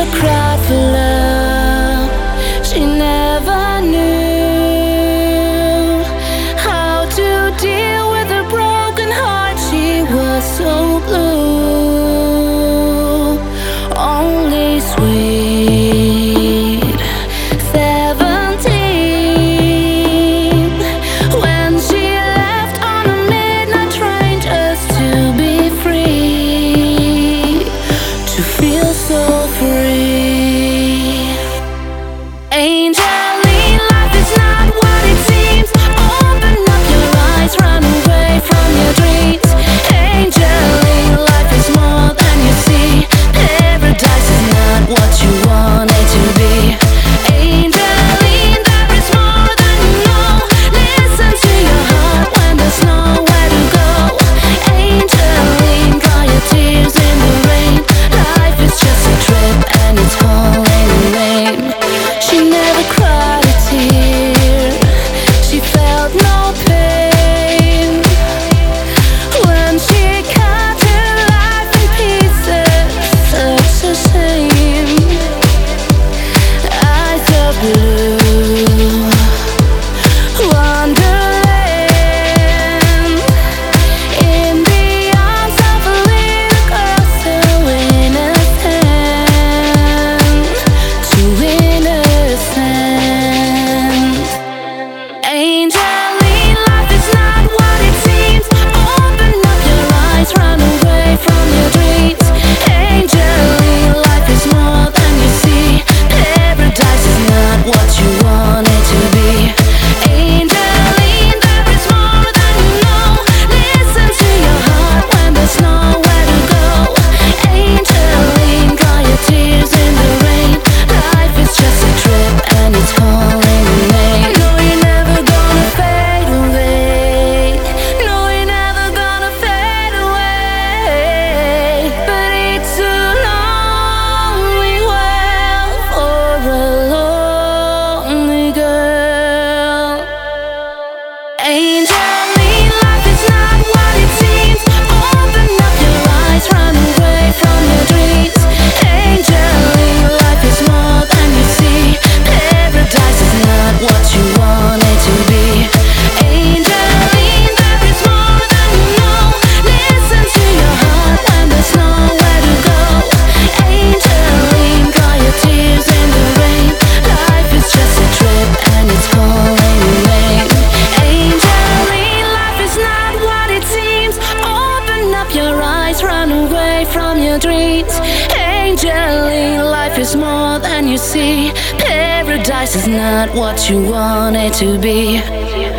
never cried for love. She never knew how to deal with a broken heart. She was so blue, only sweet 17 when she left on a midnight train just to be free, to feel so free. Angeline, life is not what it seems. Open up your eyes, run away from your dreams. Angeline, life is more than you see. Paradise is not what you want it to be. Angeline, there is more than you know. Listen to your heart when there's nowhere to go. Angeline, dry your tears in the rain. Life is just a trip and it's calling your name. She never cried a tear. She felt no pain when she cut her life in pieces. Such a shame. Eyes of blue, wonderland, in the arms of a little girl so innocent, too innocent. Angeline, life is not what it seems. Open up your eyes, run away from your dreams. Angeline, life is more than you see. Paradise is not what you want it to be. Angeline, there is more than you know. Listen to your heart when there's nowhere to go. Angeline, dry your tears in the rain. Life is just a trip and it's calling your name. No, you're never gonna fade away. No, you're never gonna fade away. But it's a lonely world for a lonely girl. Angeline, life is not what it seems. Open up your eyes, run away from your dreams. Angeline, life is more than you see. Paradise is not what you want it to be. Angeline, there is more than you know. Listen to your heart when there's nowhere to go. Angeline, dry your tears in the rain. Life is just a trip and it's calling your name. Angeline, life is not what it seems. Open up your eyes, run away from your dreams. Angeline, life is more than you see. Paradise is not what you want it to be.